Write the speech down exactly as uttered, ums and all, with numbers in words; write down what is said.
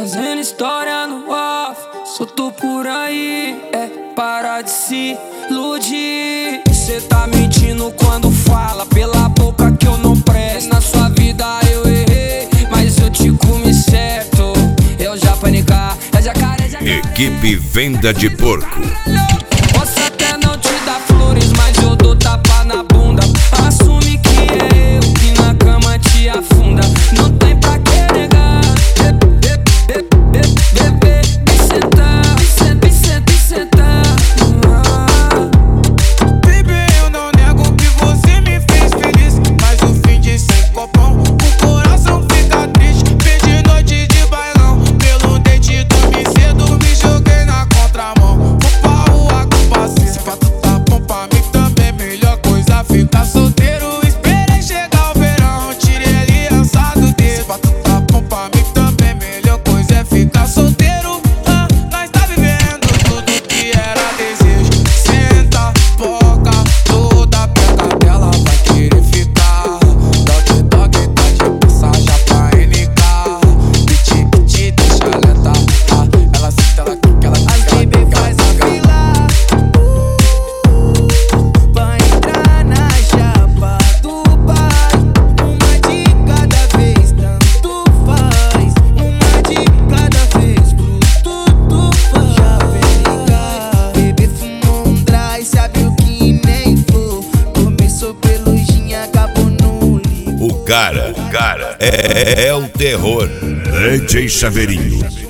Fazendo história no off, solto por aí. É, para de se iludir. Cê tá mentindo quando fala pela boca que eu não presto. Na sua vida eu errei, mas eu te comi certo. Eu já panicar, é jacaré, jacaré. Equipe Venda de Porco. Posso até não te dar flores, mas eu dou tapa na bunda. Assume que é eu que na cama te afunda. Não tem pra que negar. Bebê, me sentar, me senta, me senta, me sentar. Baby, eu não nego que você me fez feliz, mas o fim de sem copão, o coração fica triste. Perdi noite de bailão, pelo dente dormi cedo, me joguei na contramão. Vou pra rua com parceiro, se pra tu tá bom pra mim também, melhor coisa ficar solteiro. Esperei chegar o verão, tirei aliança do dedo. Se pra tu tá bom pra mim também, melhor coisa é ficar solteiro. Ah, nós tá vivendo tudo que era desejo. Senta, boca, toda perto dela vai querer ficar. Dog, dog, tá de passagem pra N K. Piti, piti, deixa lenta. Ah, ela senta, ela quica, ela quica, ela quica, Faz a fila pra entrar na chapa do pai. Uma de cada vez, tanto faz. Uma de cada vez, pro tudo faz. Já vem cá, bebê fumou um dry, se abriu que nem flor. Começou pelujinha, acabou no livro. O cara, o cara é, é o terror. D J Chaveirinho.